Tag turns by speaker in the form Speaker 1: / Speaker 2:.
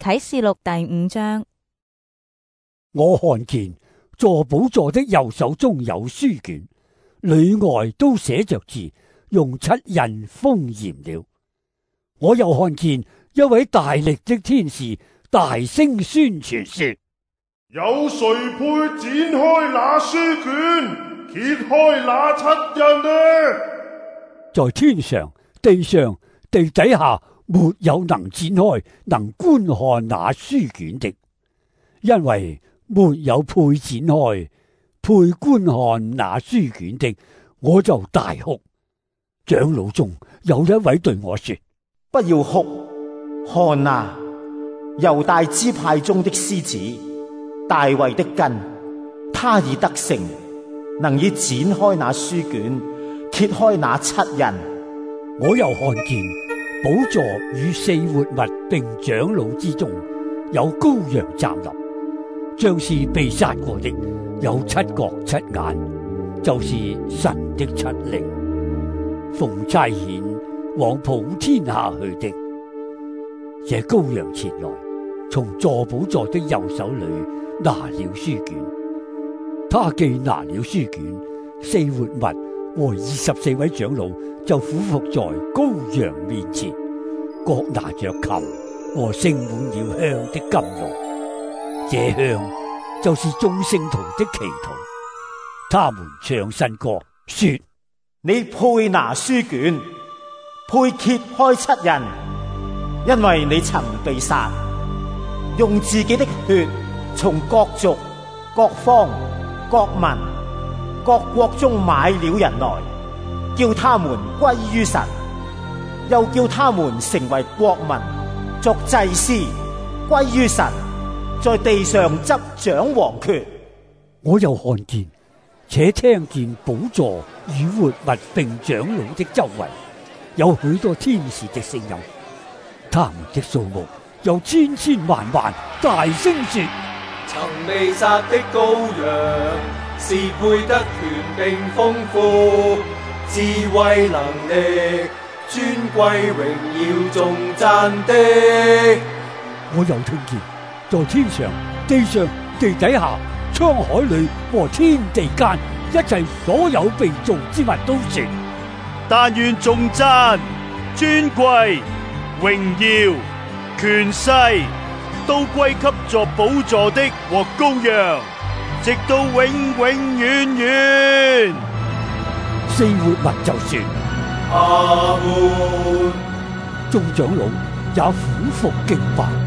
Speaker 1: 啟示錄第5章。
Speaker 2: 我看見坐寶座的右手中有書卷，裏外都寫着字，用七印封嚴了。我又看見一位大力的天使大聲宣傳說：
Speaker 3: 有誰配展開那書卷，揭開那七印呢？
Speaker 2: 在天上、地上、地底下，沒有能展開、能觀看那書卷的，因為沒有配展開、配觀看那書卷的，我就大哭。長老中有一位對我說：
Speaker 4: 不要哭，看啊，猶大支派中的獅子，大衛的根，他已得勝，能以展開那書卷，揭開那七印。
Speaker 2: 我又看見寶座與四活物並長老之中有羔羊站立，像是被殺過的，有七角七眼，就是神的七靈，奉差遣往普天下去的。這羔羊前來，從坐寶座的右手裏拿了書卷，他既拿了書卷，四活物和24位長老就俯伏在羔羊面前，各拿着琴和盛滿了香的甘露，這香就是眾聖徒的祈禱。他們唱新歌說：
Speaker 4: 你配拿書卷，配揭開七印，因為你曾被殺，用自己的血從各族、各方、各民、各國中買了人來，叫他們歸於神，又叫他們成為國民，作祭司，歸於神，在地上執掌王權。
Speaker 2: 我又看見，且聽見寶座與活物並長老的周圍有許多天使的聲音，他們的數目有千千萬萬，大聲說：
Speaker 5: 曾被殺的羔羊是配得權柄豐富、智慧能力、尊貴榮耀頌讚的。
Speaker 2: 我又聽見在天上、地上、地底下、滄海裏和天地間一切所有被造之物都說：
Speaker 6: 但願頌讚、尊貴、榮耀、權勢都歸給作寶座的和羔羊，直到永永遠遠。
Speaker 2: 四活物就說：
Speaker 5: 阿門。
Speaker 2: 眾長老也俯伏敬拜。